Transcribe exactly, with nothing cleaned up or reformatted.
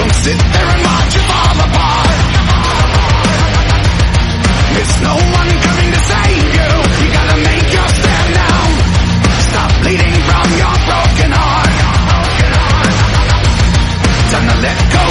Don't sit there and watch it fall apart. There's no one coming to save you. You gotta make your stand now. Stop bleeding from your broken heart. Time to let go.